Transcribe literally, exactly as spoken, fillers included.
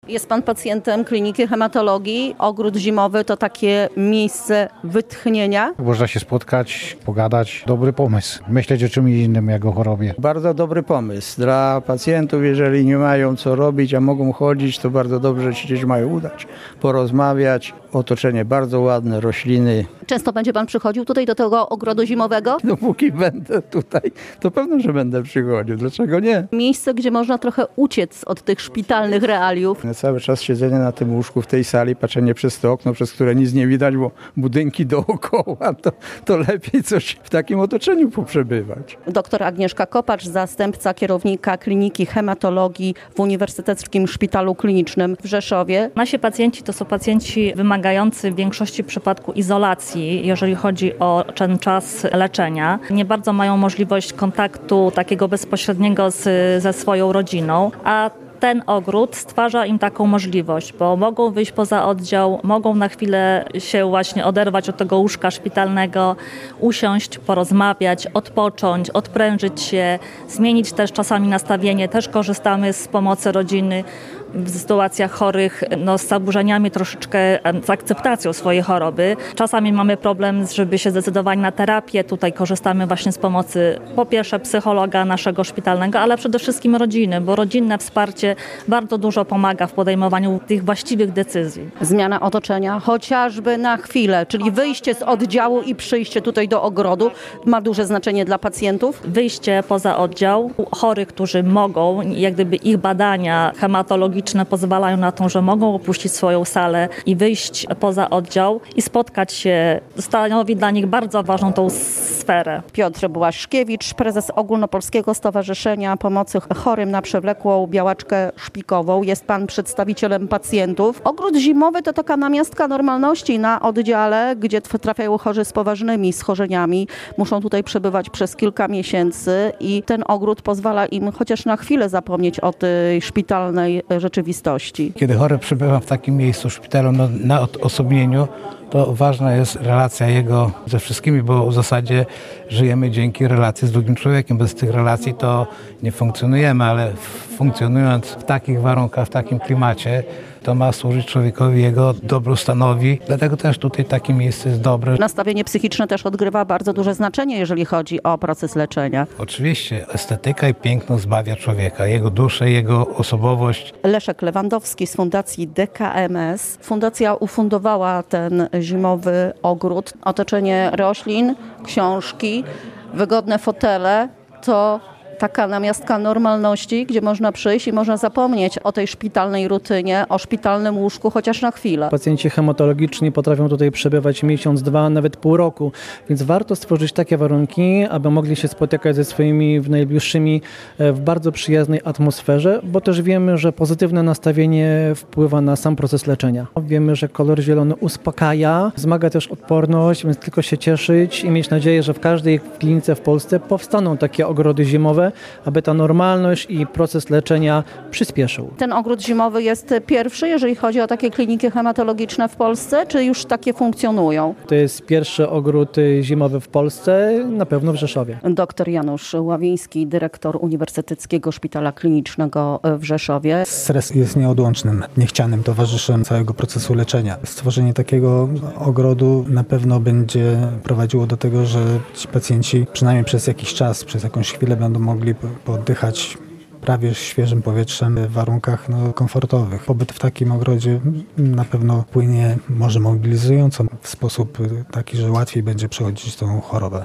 Jest pan pacjentem kliniki hematologii. Ogród zimowy to takie miejsce wytchnienia. Można się spotkać, pogadać. Dobry pomysł. Myśleć o czymś innym jak o chorobie. Bardzo dobry pomysł dla pacjentów, jeżeli nie mają co robić, a mogą chodzić, to bardzo dobrze się gdzieś mają udać, porozmawiać. Otoczenie bardzo ładne, rośliny. Często będzie pan przychodził tutaj do tego ogrodu zimowego? Dopóki będę tutaj, to pewno, że będę przychodził. Dlaczego nie? Miejsce, gdzie można trochę uciec od tych szpitalnych realiów. Cały czas siedzenie na tym łóżku w tej sali, patrzenie przez to okno, przez które nic nie widać, bo budynki dookoła, to, to lepiej coś w takim otoczeniu poprzebywać. Doktor Agnieszka Kopacz, zastępca kierownika Kliniki Hematologii w Uniwersyteckim Szpitalu Klinicznym w Rzeszowie. Nasi pacjenci to są pacjenci wymagający w większości przypadków izolacji, jeżeli chodzi o ten czas leczenia. Nie bardzo mają możliwość kontaktu takiego bezpośredniego z, ze swoją rodziną, a ten ogród stwarza im taką możliwość, bo mogą wyjść poza oddział, mogą na chwilę się właśnie oderwać od tego łóżka szpitalnego, usiąść, porozmawiać, odpocząć, odprężyć się, zmienić też czasami nastawienie. Też korzystamy z pomocy rodziny w sytuacjach chorych no, z zaburzeniami troszeczkę, z akceptacją swojej choroby. Czasami mamy problem, żeby się zdecydować na terapię. Tutaj korzystamy właśnie z pomocy po pierwsze psychologa naszego szpitalnego, ale przede wszystkim rodziny, bo rodzinne wsparcie bardzo dużo pomaga w podejmowaniu tych właściwych decyzji. Zmiana otoczenia, chociażby na chwilę, czyli wyjście z oddziału i przyjście tutaj do ogrodu ma duże znaczenie dla pacjentów? Wyjście poza oddział, chorych, którzy mogą, jak gdyby ich badania hematologiczne pozwalają na to, że mogą opuścić swoją salę i wyjść poza oddział i spotkać się, stanowi dla nich bardzo ważną tą sferę. Piotr Błaszkiewicz, prezes Ogólnopolskiego Stowarzyszenia Pomocy Chorym na Przewlekłą Białaczkę Szpikową. Jest pan przedstawicielem pacjentów. Ogród zimowy to taka namiastka normalności na oddziale, gdzie trafiają chorzy z poważnymi schorzeniami. Muszą tutaj przebywać przez kilka miesięcy i ten ogród pozwala im chociaż na chwilę zapomnieć o tej szpitalnej rzeczywistości. Kiedy chory przebywa w takim miejscu, w szpitalu, no, na odosobnieniu, to ważna jest relacja jego ze wszystkimi, bo w zasadzie żyjemy dzięki relacji z drugim człowiekiem. Bez tych relacji to nie funkcjonujemy, ale funkcjonując w takich warunkach, w takim klimacie, to ma służyć człowiekowi, jego dobrostanowi. Dlatego też tutaj takie miejsce jest dobre. Nastawienie psychiczne też odgrywa bardzo duże znaczenie, jeżeli chodzi o proces leczenia. Oczywiście estetyka i piękno zbawia człowieka, jego duszę, jego osobowość. Leszek Lewandowski z Fundacji D K M S. Fundacja ufundowała ten zimowy ogród. Otoczenie roślin, książki, wygodne fotele to taka namiastka normalności, gdzie można przyjść i można zapomnieć o tej szpitalnej rutynie, o szpitalnym łóżku chociaż na chwilę. Pacjenci hematologiczni potrafią tutaj przebywać miesiąc, dwa, nawet pół roku, więc warto stworzyć takie warunki, aby mogli się spotykać ze swoimi najbliższymi w bardzo przyjaznej atmosferze, bo też wiemy, że pozytywne nastawienie wpływa na sam proces leczenia. Wiemy, że kolor zielony uspokaja, wzmaga też odporność, więc tylko się cieszyć i mieć nadzieję, że w każdej klinice w Polsce powstaną takie ogrody zimowe, aby ta normalność i proces leczenia przyspieszył. Ten ogród zimowy jest pierwszy, jeżeli chodzi o takie kliniki hematologiczne w Polsce, czy już takie funkcjonują? To jest pierwszy ogród zimowy w Polsce, na pewno w Rzeszowie. Doktor Janusz Ławiński, dyrektor Uniwersyteckiego Szpitala Klinicznego w Rzeszowie. Stres jest nieodłącznym, niechcianym towarzyszem całego procesu leczenia. Stworzenie takiego ogrodu na pewno będzie prowadziło do tego, że ci pacjenci przynajmniej przez jakiś czas, przez jakąś chwilę będą mogli oddychać prawie świeżym powietrzem w warunkach no, komfortowych. Pobyt w takim ogrodzie na pewno wpłynie może mobilizująco w sposób taki, że łatwiej będzie przechodzić tą chorobę.